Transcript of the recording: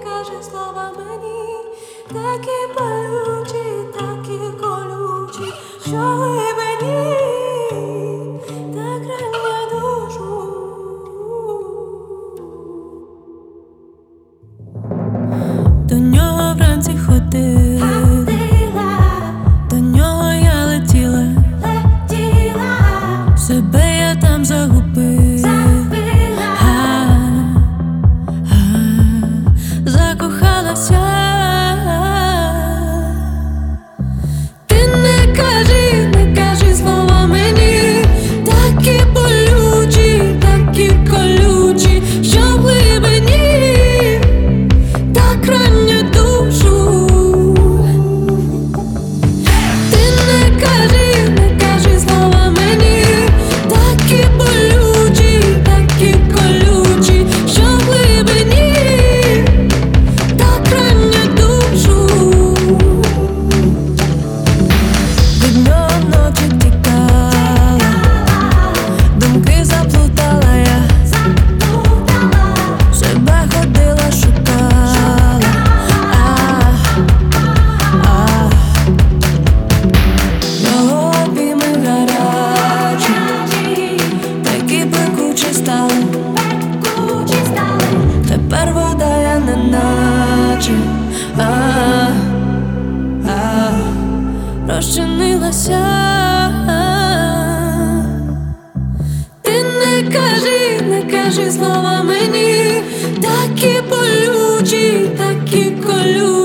кажи слова мені, такі болючі, такі колючі, що глибині так рання душу. До нього вранці ходила, до нього я летіла, себе я там загубила, закохалася. Ти не кажи слова мені, такі болючі, такі колючі, що в глибині так рання душу. Ти не кажи слова мені, такі болючі, такі колючі, що в глибині так рання душу. Від нього вночі тікала, думки заплутала я, себе ходила, шукала. Його обійми гарячі, такі пекучі стали, тепер вода я неначе розчинилася. Ти не кажи слова мені, такі болючі, такі колючі.